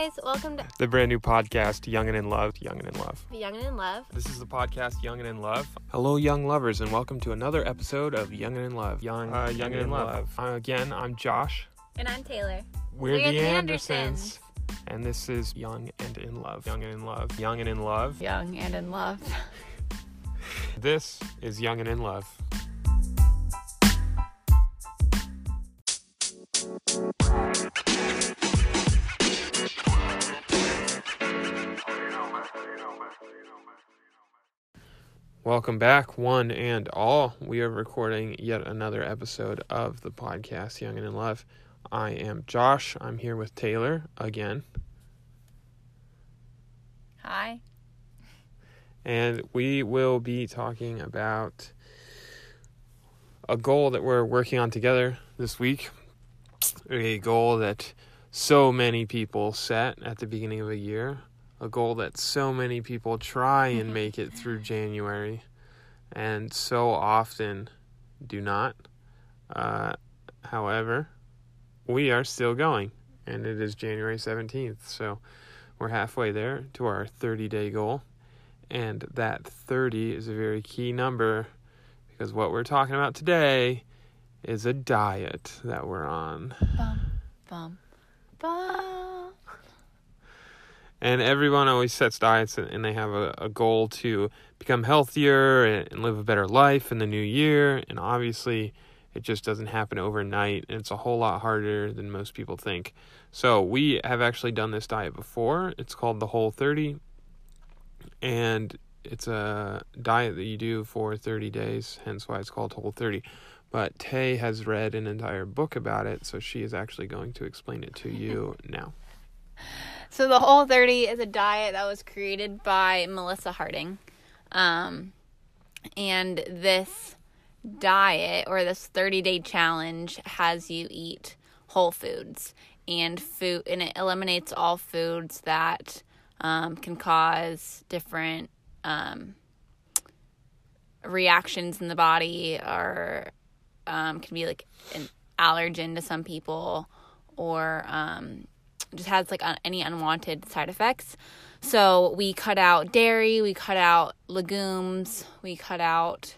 guys, welcome to the brand new podcast, Young and in Love. Young and in Love. Young and in Love. This is the podcast, Young and in Love. Hello, young lovers, and welcome to another episode of Young and in Love. Young and in Love. Again, I'm Josh. And I'm Taylor. We're the Andersons. And this is Young and in Love. Young and in Love. Young and in Love. Young and in Love. This is Young and in Love. Welcome back, one and all. We are recording yet another episode of the podcast, Young and in Love. I am Josh. I'm here with Taylor again. Hi. And we will be talking about a goal that we're working on together this week. A goal that so many people set at the beginning of a year. A goal that so many people try and make it through January and so often do not. However, we are still going, and it is January 17th, so we're halfway there to our 30-day goal, and that 30 is a very key number because what we're talking about today is a diet that we're on. Bum, bum, bum. And everyone always sets diets and they have a goal to become healthier and live a better life in the new year. And obviously, it just doesn't happen overnight. And it's a whole lot harder than most people think. So we have actually done this diet before. It's called the Whole30. And it's a diet that you do for 30 days, hence why it's called Whole30. But Tay has read an entire book about it, so she is actually going to explain it to you now. So the Whole30 is a diet that was created by Melissa Harding. And this diet, or this 30-day challenge, has you eat whole foods. And it eliminates all foods that can cause different reactions in the body, or can be like an allergen to some people, or just has like any unwanted side effects. So we cut out dairy, we cut out legumes, we cut out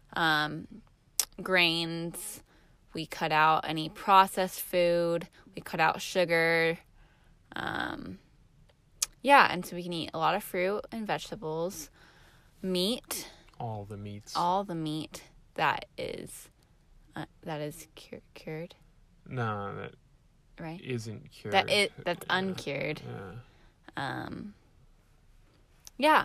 grains, we cut out any processed food, we cut out sugar. And so we can eat a lot of fruit and vegetables, meat. All the meats. All the meat that is cured. No, that right? isn't cured. That's uncured. Yeah.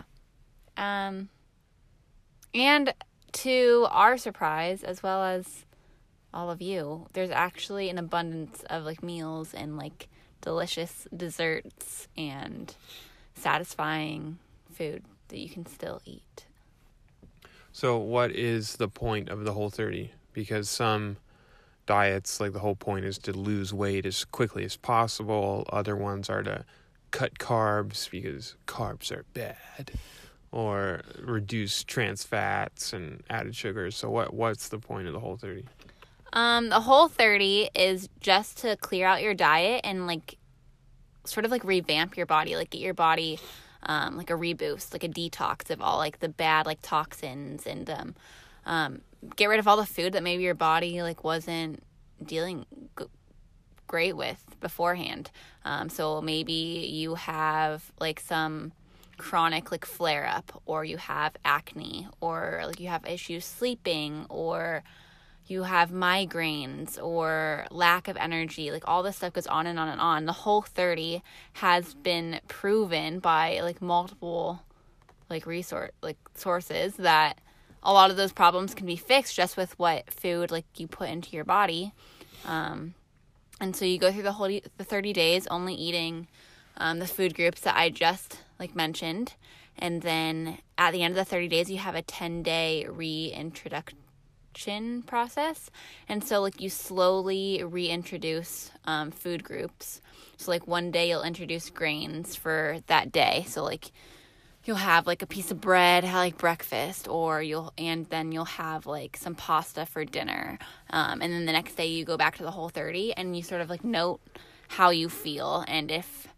And to our surprise, as well as all of you, there's actually an abundance of like meals and like delicious desserts and satisfying food that you can still eat. So what is the point of the Whole30? Because some diets, like the whole point is to lose weight as quickly as possible. Other ones are to cut carbs because carbs are bad, or reduce trans fats and added sugars. So what's the point of the Whole30? The Whole30 is just to clear out your diet and like sort of like revamp your body, like get your body like a reboost, like a detox of all like the bad like toxins, and get rid of all the food that maybe your body like wasn't dealing great with beforehand. So maybe you have like some chronic like flare up, or you have acne, or like you have issues sleeping, or you have migraines, or lack of energy. Like all this stuff goes on and on and on. The Whole30 has been proven by like multiple like sources that a lot of those problems can be fixed just with what food like you put into your body. And so you go through the 30 days only eating the food groups that I just like mentioned, and then at the end of the 30 days you have a 10-day reintroduction process. And so like you slowly reintroduce food groups. So like one day you'll introduce grains for that day. So like you'll have like a piece of bread, like breakfast, and then you'll have like some pasta for dinner. And then the next day you go back to the Whole30 and you sort of like note how you feel, and if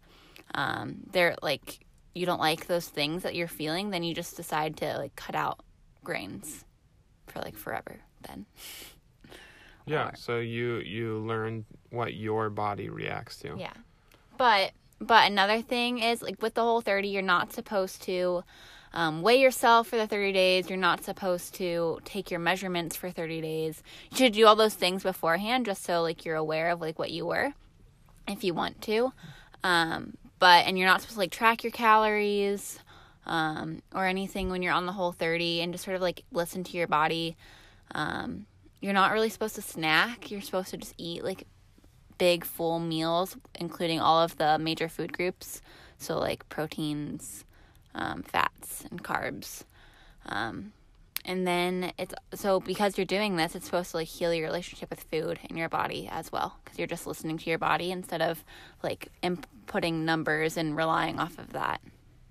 they're like, you don't like those things that you're feeling, then you just decide to like cut out grains for like forever then. Yeah, so you learn what your body reacts to. Yeah. But another thing is, like, with the Whole30, you're not supposed to weigh yourself for the 30 days. You're not supposed to take your measurements for 30 days. You should do all those things beforehand just so, like, you're aware of, like, what you were if you want to. And you're not supposed to, like, track your calories or anything when you're on the Whole30, and just sort of, like, listen to your body. You're not really supposed to snack. You're supposed to just eat, like, big full meals, including all of the major food groups. So, like, proteins, fats, and carbs. And then because you're doing this, it's supposed to, like, heal your relationship with food in your body as well. Because you're just listening to your body instead of, like, inputting numbers and relying off of that.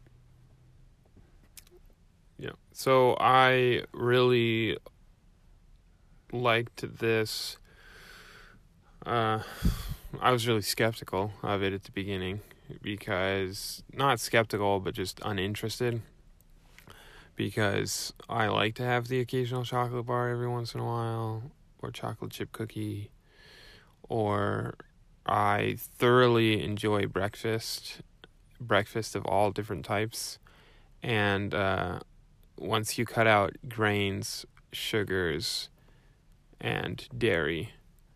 Yeah. So I really liked this. I was really skeptical of it at the beginning, because not skeptical, but just uninterested, because I like to have the occasional chocolate bar every once in a while, or chocolate chip cookie, or I thoroughly enjoy breakfast of all different types. And once you cut out grains, sugars, and dairy,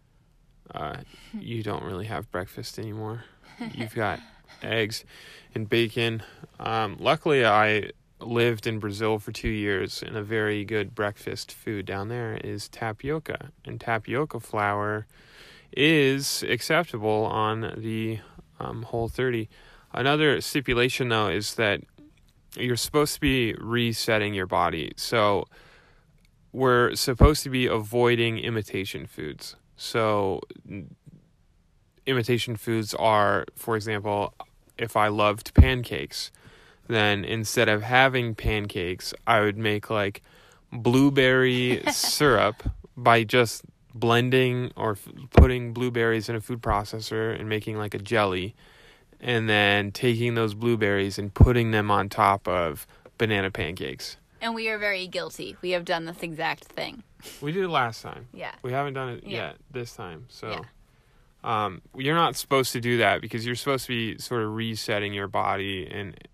you don't really have breakfast anymore. You've got eggs and bacon. Luckily, I lived in Brazil for 2 years, and a very good breakfast food down there is tapioca. And tapioca flour is acceptable on the Whole30. Another stipulation, though, is that you're supposed to be resetting your body. So we're supposed to be avoiding imitation foods. So imitation foods are, for example, if I loved pancakes, then instead of having pancakes, I would make like blueberry syrup by just blending or putting blueberries in a food processor and making like a jelly, and then taking those blueberries and putting them on top of banana pancakes. And we are very guilty. We have done this exact thing. We did it last time. Yeah. We haven't done it yet this time. So you're not supposed to do that, because you're supposed to be sort of resetting your body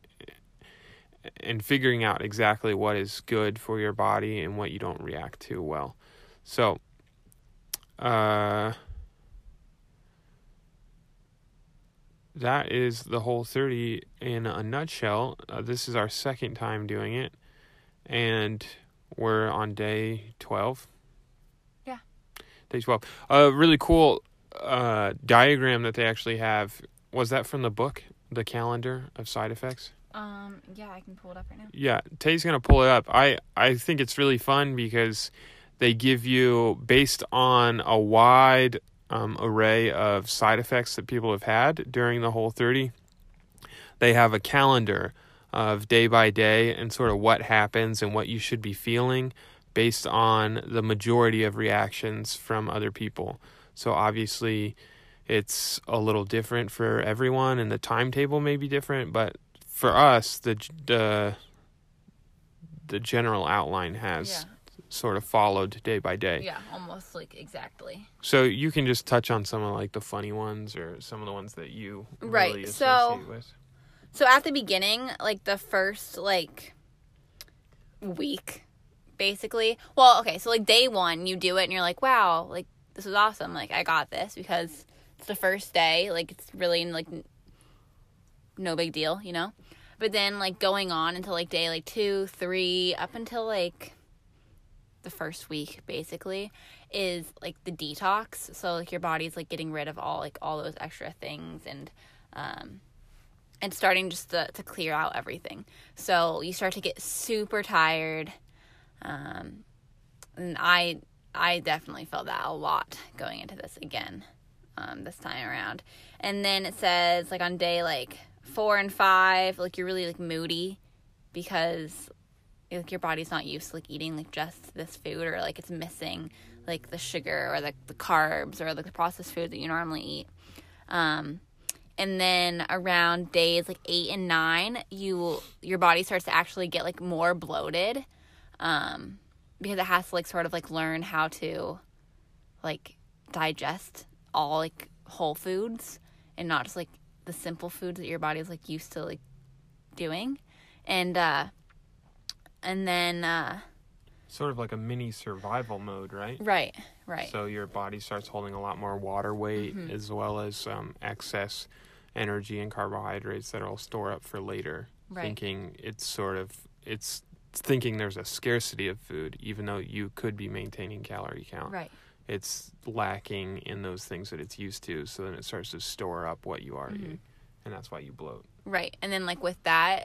and figuring out exactly what is good for your body and what you don't react to well. So that is the Whole30 in a nutshell. This is our second time doing it, and we're on day 12. Yeah. Day 12. A really cool diagram that they actually have. Was that from the book, The Calendar of Side Effects? Yeah, I can pull it up right now. Yeah, Tay's going to pull it up. I think it's really fun because they give you, based on a wide array of side effects that people have had during the Whole30, they have a calendar of day by day and sort of what happens and what you should be feeling based on the majority of reactions from other people. So obviously it's a little different for everyone, and the timetable may be different, but for us, the general outline has sort of followed day by day. Yeah, almost like exactly. So you can just touch on some of like the funny ones or some of the ones that you really associate with. So at the beginning, like the first like week, basically. Well, okay, so like day 1, you do it and you're like, wow, like this is awesome. Like I got this because it's the first day. Like it's really like no big deal, you know? But then like going on until like day like 2, 3, up until like the first week basically is like the detox. So like your body's like getting rid of all those extra things and starting just to clear out everything. So you start to get super tired. And I definitely felt that a lot going into this again, this time around. And then it says like on day like 4 and 5, like you're really like moody because like your body's not used to like eating like just this food, or like it's missing like the sugar or the carbs or like the processed food that you normally eat. And And then around days like 8 and 9, your body starts to actually get like more bloated, because it has to like sort of like learn how to like digest all like whole foods and not just like the simple foods that your body is like used to like doing. And then Sort of like a mini survival mode, right? right. So your body starts holding a lot more water weight, as well as excess energy and carbohydrates that'll store up for later. Right. It's thinking there's a scarcity of food, even though you could be maintaining calorie count. Right. It's lacking in those things that it's used to, so then it starts to store up what you are eating, and that's why you bloat. Right. And then like with that,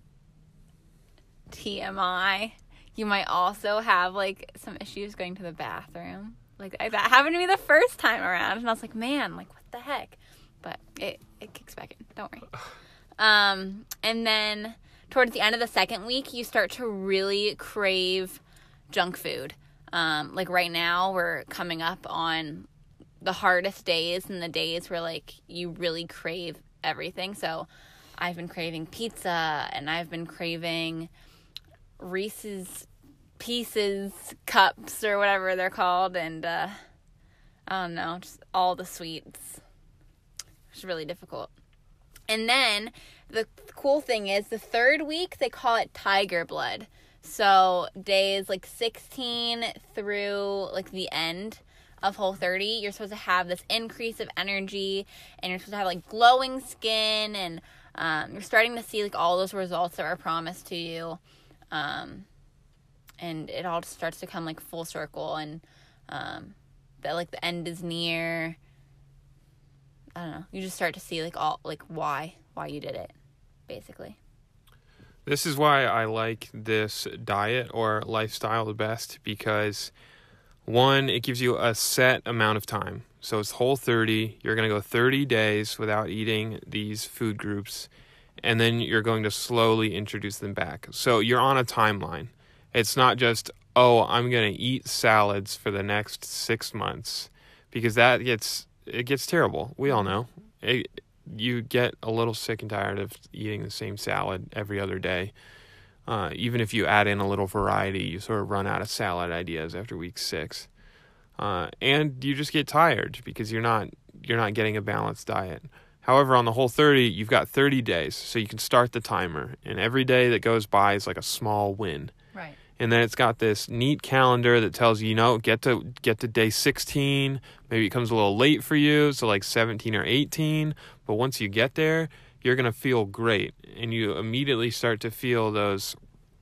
TMI, you might also have like some issues going to the bathroom. Like that happened to me the first time around, and I was like, man, like what the heck? But it kicks back in. Don't worry. And then towards the end of the second week, you start to really crave junk food. Like right now, we're coming up on the hardest days and the days where like you really crave everything. So I've been craving pizza, and I've been craving Reese's Pieces cups or whatever they're called, and I don't know, just all the sweets. It's really difficult. And then the cool thing is the third week they call it tiger blood. So days like 16 through like the end of Whole30, you're supposed to have this increase of energy, and you're supposed to have like glowing skin, and you're starting to see like all those results that were promised to you. And it all just starts to come like full circle, and that like the end is near. I don't know. You just start to see like all like why you did it, basically. This is why I like this diet or lifestyle the best, because one, it gives you a set amount of time. So it's Whole30. You're going to go 30 days without eating these food groups, and then you're going to slowly introduce them back. So you're on a timeline. It's not just, oh, I'm going to eat salads for the next 6 months, because it gets terrible. We all know. You get a little sick and tired of eating the same salad every other day. Even if you add in a little variety, you sort of run out of salad ideas after week 6. And you just get tired because you're not getting a balanced diet. However, on the Whole30, you've got 30 days, so you can start the timer, and every day that goes by is like a small win. Right. And then it's got this neat calendar that tells you, get to day 16. Maybe it comes a little late for you, so like 17 or 18. But once you get there, you're going to feel great. And you immediately start to feel those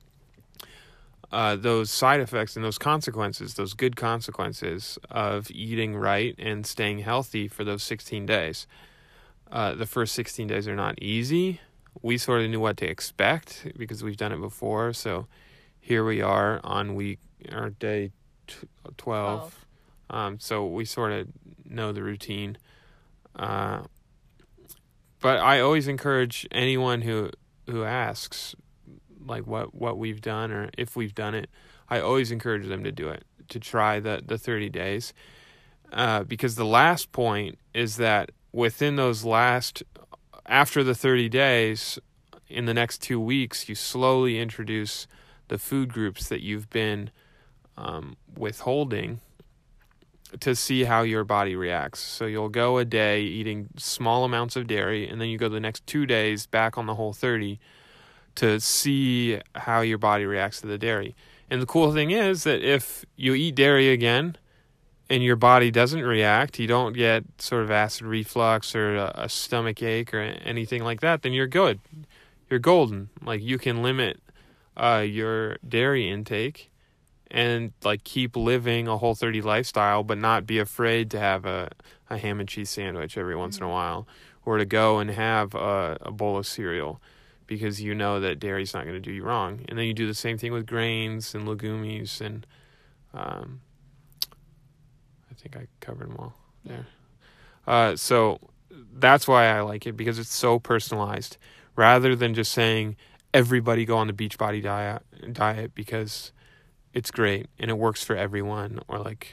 side effects and those consequences, those good consequences of eating right and staying healthy for those 16 days. The first 16 days are not easy. We sort of knew what to expect because we've done it before, so here we are on day 12. So we sort of know the routine. But I always encourage anyone who asks, like what we've done or if we've done it, I always encourage them to do it, to try the 30 days. Because the last point is that within after the 30 days, in the next 2 weeks, you slowly introduce the food groups that you've been withholding to see how your body reacts. So you'll go a day eating small amounts of dairy, and then you go the next 2 days back on the Whole30 to see how your body reacts to the dairy. And the cool thing is that if you eat dairy again and your body doesn't react, you don't get sort of acid reflux or a stomach ache or anything like that, then you're good. You're golden. Like, you can limit your dairy intake and like keep living a Whole30 lifestyle, but not be afraid to have a ham and cheese sandwich every once in a while, or to go and have a bowl of cereal, because you know that dairy's not going to do you wrong. And then you do the same thing with grains and legumes, and I think I covered them all there. So that's why I like it, because it's so personalized, rather than just saying everybody go on the Beachbody diet because it's great and it works for everyone, or like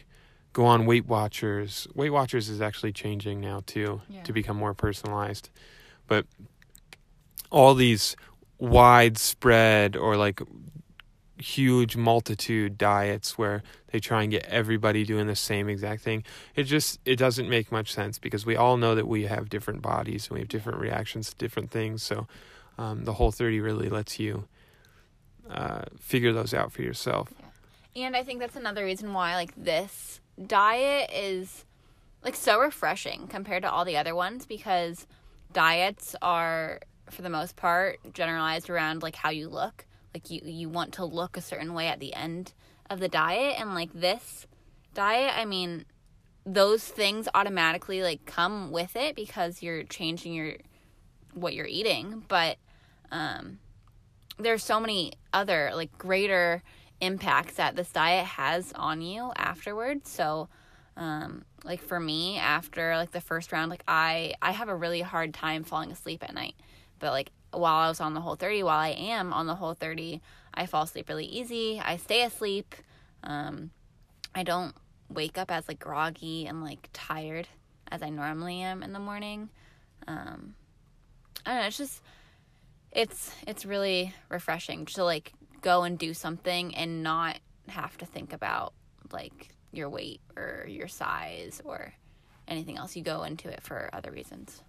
go on Weight Watchers. Weight Watchers is actually changing now too, to become more personalized. But all these widespread or like huge multitude diets where they try and get everybody doing the same exact thing, it doesn't make much sense, because we all know that we have different bodies and we have different reactions to different things. So the Whole30 really lets you figure those out for yourself. And I think that's another reason why like this diet is like so refreshing compared to all the other ones, because diets are for the most part generalized around like how you look. Like you want to look a certain way at the end of the diet, and like this diet, I mean, those things automatically like come with it because you're changing what you're eating. But there's so many other like greater impacts that this diet has on you afterwards. So like for me, after like the first round, like I have a really hard time falling asleep at night. But like while I was on the Whole30, while I am on the Whole30, I fall asleep really easy. I stay asleep. I don't wake up as like groggy and like tired as I normally am in the morning. I don't know. It's just, it's really refreshing to like go and do something and not have to think about like your weight or your size or anything else. You go into it for other reasons.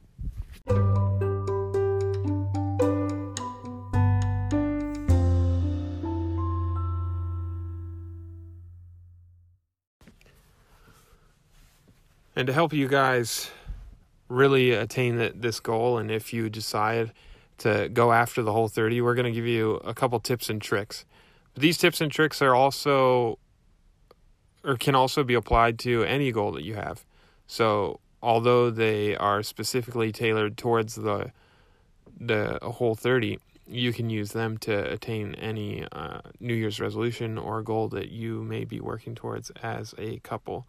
And to help you guys really attain this goal, and if you decide to go after the Whole30, we're going to give you a couple tips and tricks. But these tips and tricks can also be applied to any goal that you have. So although they are specifically tailored towards the Whole30, you can use them to attain any New Year's resolution or goal that you may be working towards as a couple.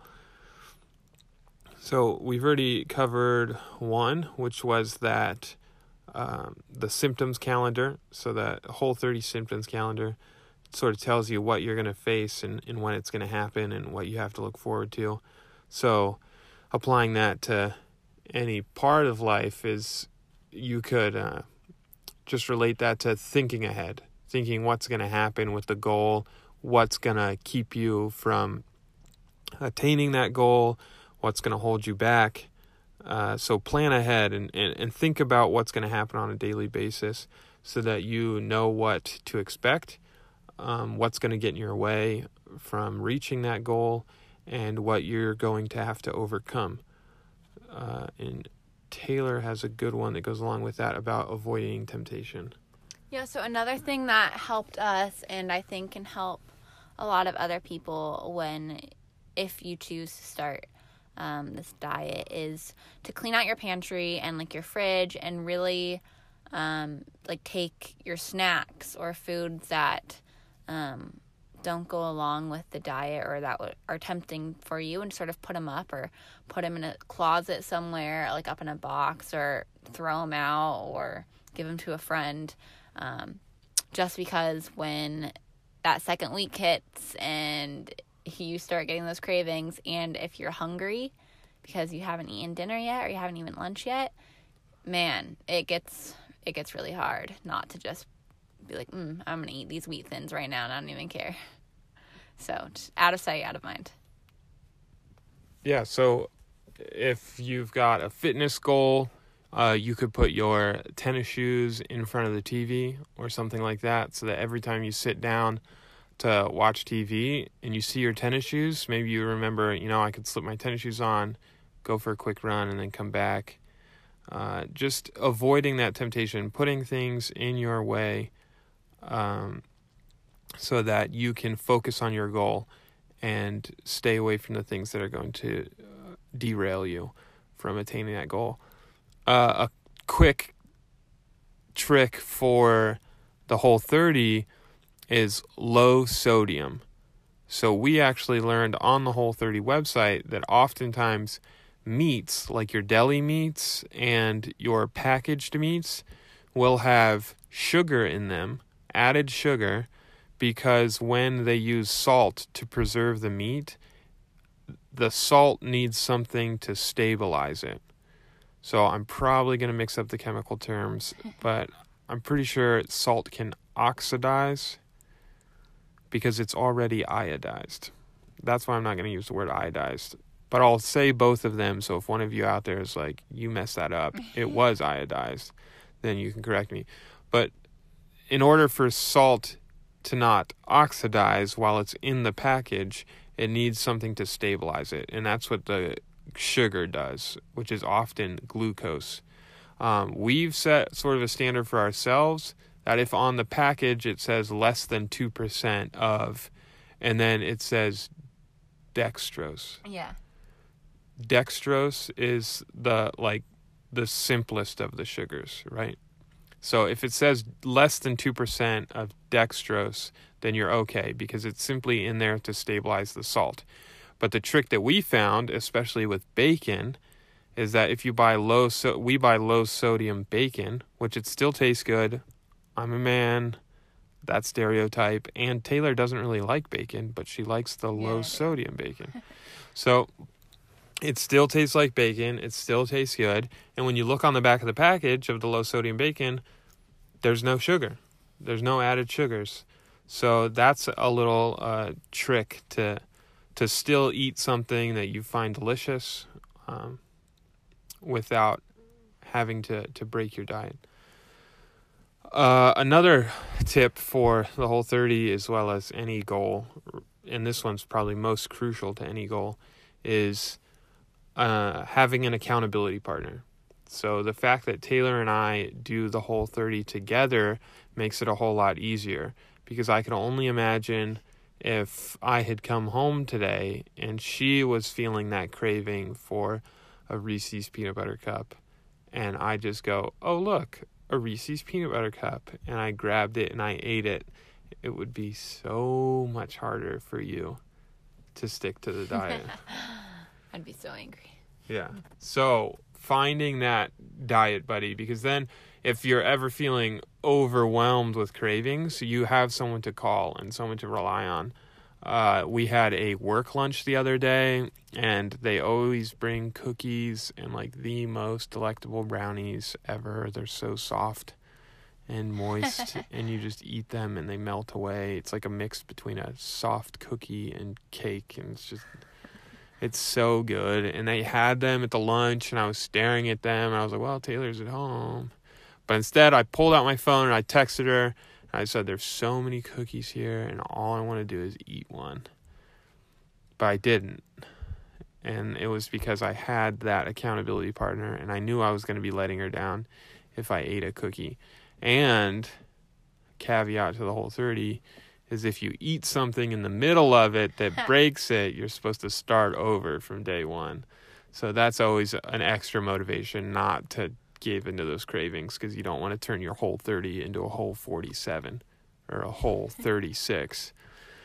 So we've already covered one, which was that the symptoms calendar. So that Whole30 symptoms calendar sort of tells you what you're going to face and when it's going to happen and what you have to look forward to. So applying that to any part of life is, you could just relate that to thinking ahead, thinking what's going to happen with the goal, what's going to keep you from attaining that goal, what's going to hold you back. So plan ahead and think about what's going to happen on a daily basis so that you know what to expect, what's going to get in your way from reaching that goal, and what you're going to have to overcome. And Taylor has a good one that goes along with that about avoiding temptation. Yeah, so another thing that helped us, and I think can help a lot of other people if you choose to start this diet, is to clean out your pantry and like your fridge, and really like take your snacks or foods that don't go along with the diet or that are tempting for you, and sort of put them up or put them in a closet somewhere, like up in a box, or throw them out or give them to a friend, just because when that second week hits and you start getting those cravings, and if you're hungry because you haven't eaten dinner yet or you haven't eaten lunch yet, man, it gets really hard not to just be like, I'm going to eat these wheat thins right now and I don't even care. So just out of sight, out of mind. Yeah, so if you've got a fitness goal, you could put your tennis shoes in front of the TV or something like that, so that every time you sit down to watch TV and you see your tennis shoes, maybe you remember, I could slip my tennis shoes on, go for a quick run, and then come back. Just avoiding that temptation, putting things in your way so that you can focus on your goal and stay away from the things that are going to derail you from attaining that goal. A quick trick for the Whole30 is low sodium. So we actually learned on the Whole30 website that oftentimes meats, like your deli meats and your packaged meats, will have sugar in them, added sugar, because when they use salt to preserve the meat, the salt needs something to stabilize it. So I'm probably going to mix up the chemical terms, but I'm pretty sure salt can oxidize because it's already iodized. That's why I'm not going to use the word iodized. But I'll say both of them, so if one of you out there is like, you messed that up, it was iodized, then you can correct me. But in order for salt to not oxidize while it's in the package, it needs something to stabilize it. And that's what the sugar does, which is often glucose. We've set sort of a standard for ourselves that if on the package it says less than 2% of, and then it says dextrose. Yeah. Dextrose is the simplest of the sugars, right? So if it says less than 2% of dextrose, then you're okay because it's simply in there to stabilize the salt. But the trick that we found, especially with bacon, is that if you buy we buy low sodium bacon, which it still tastes good. I'm a man, that stereotype, and Taylor doesn't really like bacon, but she likes the low sodium bacon. So it still tastes like bacon, it still tastes good, and when you look on the back of the package of the low sodium bacon, there's no sugar. There's no added sugars. So that's a little trick to still eat something that you find delicious without having to break your diet. Another tip for the Whole30 as well as any goal, and this one's probably most crucial to any goal, is having an accountability partner. So the fact that Taylor and I do the Whole30 together makes it a whole lot easier, because I can only imagine if I had come home today and she was feeling that craving for a Reese's peanut butter cup, and I just go, oh look, a Reese's peanut butter cup, and I grabbed it and I ate it, it would be so much harder for you to stick to the diet. I'd be so angry. Yeah. So finding that diet buddy, because then if you're ever feeling overwhelmed with cravings, you have someone to call and someone to rely on. We had a work lunch the other day, and they always bring cookies and like the most delectable brownies ever. They're so soft and moist, and you just eat them and they melt away. It's like a mix between a soft cookie and cake, and it's so good. And they had them at the lunch, and I was staring at them, and I was like, well, Taylor's at home. But instead, I pulled out my phone and I texted her. I said, there's so many cookies here, and all I want to do is eat one. But I didn't. And it was because I had that accountability partner, and I knew I was going to be letting her down if I ate a cookie. And caveat to the Whole30 is if you eat something in the middle of it that breaks it, you're supposed to start over from day one. So that's always an extra motivation not to give into those cravings, because you don't want to turn your Whole30 into a Whole47 or a Whole36.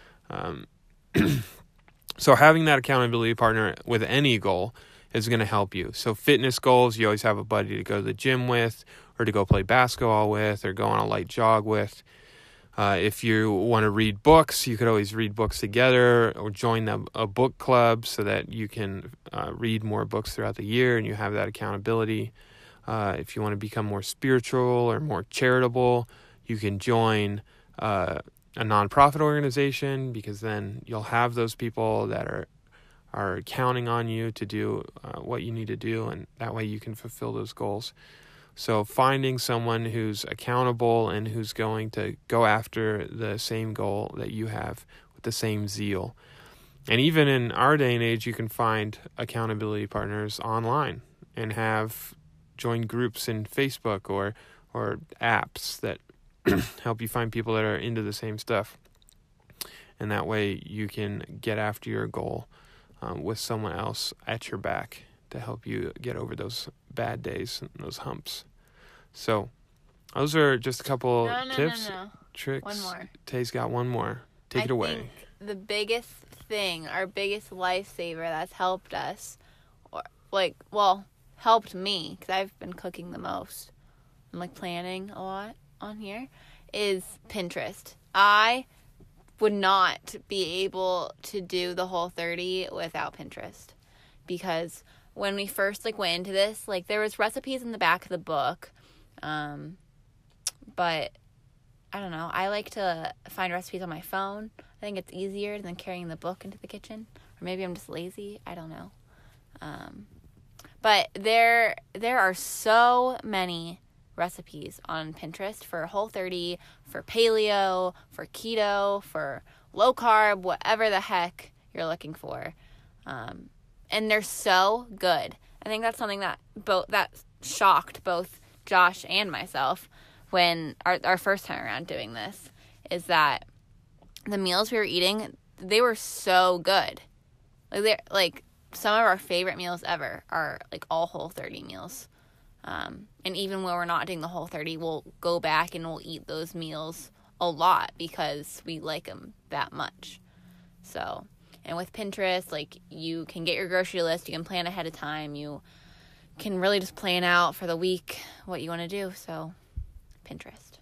So having that accountability partner with any goal is going to help you. So fitness goals, you always have a buddy to go to the gym with, or to go play basketball with, or go on a light jog with. If you want to read books, you could always read books together, or join a book club so that you can read more books throughout the year and you have that accountability. If you want to become more spiritual or more charitable, you can join a nonprofit organization, because then you'll have those people that are counting on you to do what you need to do, and that way you can fulfill those goals. So finding someone who's accountable and who's going to go after the same goal that you have with the same zeal. And even in our day and age, you can find accountability partners online and join groups in Facebook or apps that help you find people that are into the same stuff. And that way you can get after your goal with someone else at your back to help you get over those bad days and those humps. So those are just a couple tips, tricks. One more. Tay's got one more. Take it away. I think the biggest thing, our biggest lifesaver that's helped us, helped me, because I've been cooking the most, I'm planning a lot on here, is Pinterest. I would not be able to do the Whole30 without Pinterest, because when we first like went into this, like there was recipes in the back of the book, but I don't know, I like to find recipes on my phone. I think it's easier than carrying the book into the kitchen, or maybe I'm just lazy, I don't know. But there are so many recipes on Pinterest for Whole30, for paleo, for keto, for low carb, whatever the heck you're looking for. And they're so good. I think that's something that shocked both Josh and myself when our first time around doing this, is that the meals we were eating, they were so good. Like some of our favorite meals ever are like all Whole30 meals. And even when we're not doing the Whole30, we'll go back and we'll eat those meals a lot because we like them that much. So, and with Pinterest, like, you can get your grocery list, you can plan ahead of time, you can really just plan out for the week what you want to do. So, Pinterest.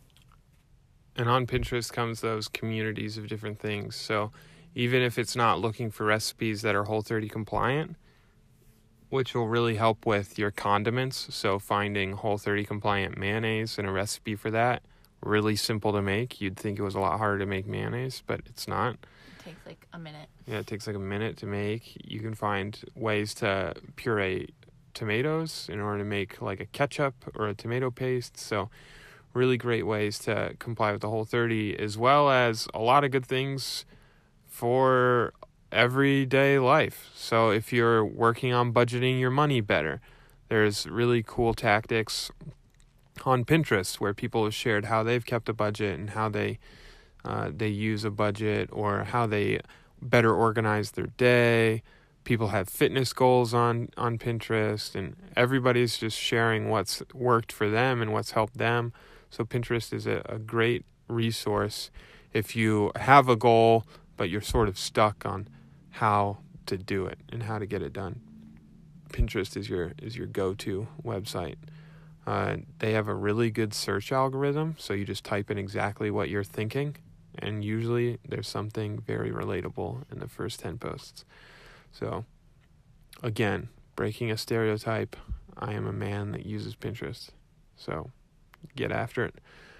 And on Pinterest comes those communities of different things. So even if it's not looking for recipes that are Whole30 compliant, which will really help with your condiments. So finding Whole30 compliant mayonnaise and a recipe for that, really simple to make. You'd think it was a lot harder to make mayonnaise, but it's not. It takes like a minute. Yeah, it takes like a minute to make. You can find ways to puree tomatoes in order to make like a ketchup or a tomato paste. So really great ways to comply with the Whole30, as well as a lot of good things for everyday life. So if you're working on budgeting your money better, there's really cool tactics on Pinterest where people have shared how they've kept a budget and how they use a budget, or how they better organize their day. People have fitness goals on Pinterest, and everybody's just sharing what's worked for them and what's helped them. So Pinterest is a great resource if you have a goal, but you're sort of stuck on how to do it and how to get it done. Pinterest is your go-to website. They have a really good search algorithm, so you just type in exactly what you're thinking, and usually there's something very relatable in the first 10 posts. So, again, breaking a stereotype, I am a man that uses Pinterest. So, get after it.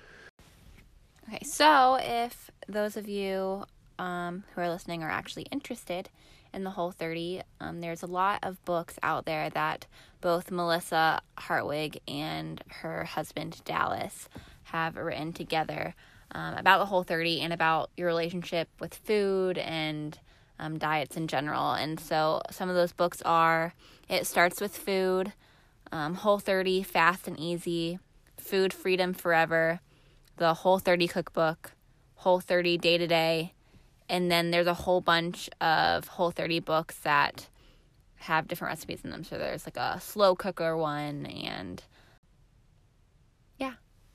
Okay, so if those of you who are listening are actually interested in the Whole30, there's a lot of books out there that both Melissa Hartwig and her husband Dallas have written together about the Whole30 and about your relationship with food and diets in general. And so some of those books are It Starts With Food, Whole30 Fast and Easy, Food Freedom Forever, the Whole30 Cookbook, Whole30 Day to Day, and then there's a whole bunch of Whole30 books that have different recipes in them. So there's like a slow cooker one, and yeah.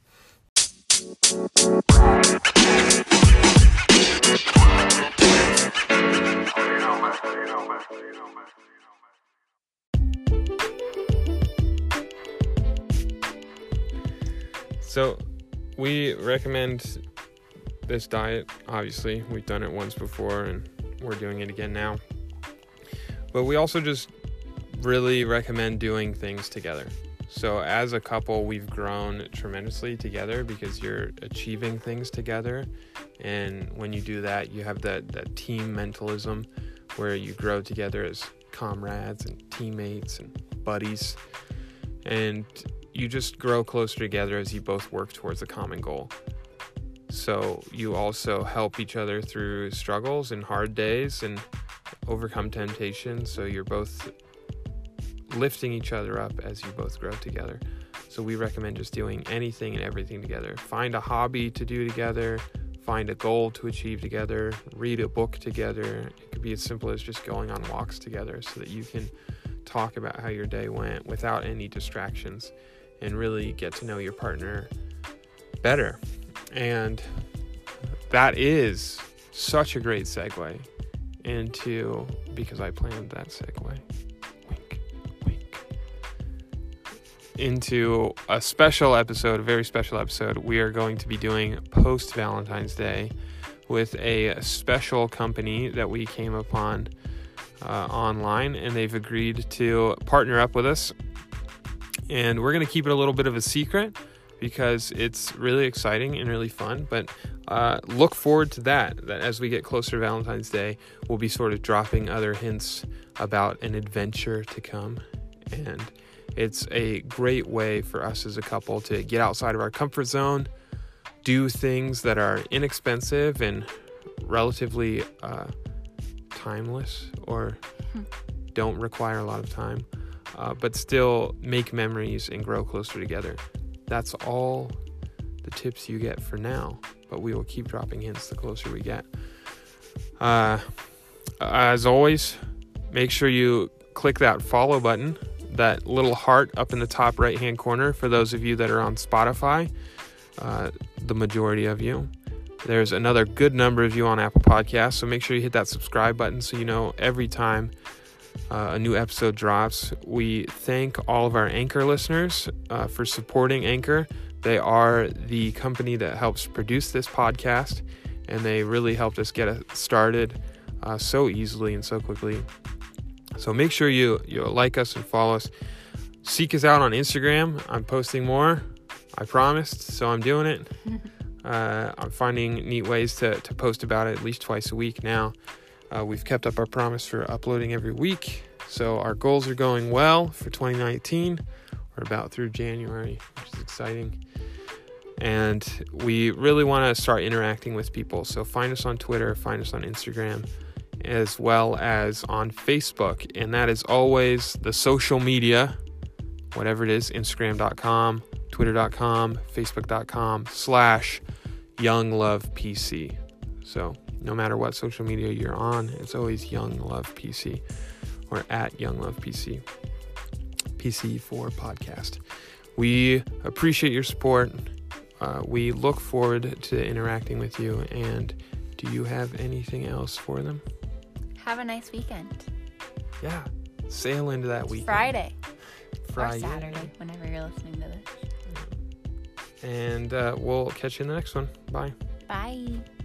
So we recommend this diet. Obviously, we've done it once before and we're doing it again now. But we also just really recommend doing things together. So as a couple, we've grown tremendously together because you're achieving things together. And when you do that, you have that team mentalism where you grow together as comrades and teammates and buddies. And you just grow closer together as you both work towards a common goal. So you also help each other through struggles and hard days and overcome temptation. So you're both lifting each other up as you both grow together. So we recommend just doing anything and everything together. Find a hobby to do together. Find a goal to achieve together. Read a book together. It could be as simple as just going on walks together so that you can talk about how your day went without any distractions and really get to know your partner better. And that is such a great segue into, because I planned that segue, wink, wink, into a special episode, a very special episode. We are going to be doing post-Valentine's Day, with a special company that we came upon online, and they've agreed to partner up with us. And we're going to keep it a little bit of a secret because it's really exciting and really fun. But look forward to that as we get closer to Valentine's Day, we'll be sort of dropping other hints about an adventure to come. And it's a great way for us as a couple to get outside of our comfort zone, do things that are inexpensive and relatively timeless or don't require a lot of time, but still make memories and grow closer together. That's all the tips you get for now, but we will keep dropping hints the closer we get. As always, make sure you click that follow button, that little heart up in the top right hand corner for those of you that are on Spotify, the majority of you. There's another good number of you on Apple Podcasts, so make sure you hit that subscribe button so you know every time a new episode drops. We thank all of our Anchor listeners for supporting Anchor. They are the company that helps produce this podcast, and they really helped us get it started so easily and so quickly. So make sure you like us and follow us. Seek us out on Instagram. I'm posting more. I promised, so I'm doing it. I'm finding neat ways to post about it at least twice a week now. We've kept up our promise for uploading every week. So our goals are going well for 2019. We're about through January, which is exciting. And we really want to start interacting with people. So find us on Twitter, find us on Instagram, as well as on Facebook. And that is always the social media, whatever it is, Instagram.com, Twitter.com, Facebook.com/YoungLovePC. So no matter what social media you're on, it's always YoungLovePC or at YoungLovePC. PC for podcast. We appreciate your support. We look forward to interacting with you. And do you have anything else for them? Have a nice weekend. Yeah. Sail into that weekend. Friday. Friday. Or Saturday, whenever you're listening to this. And we'll catch you in the next one. Bye. Bye.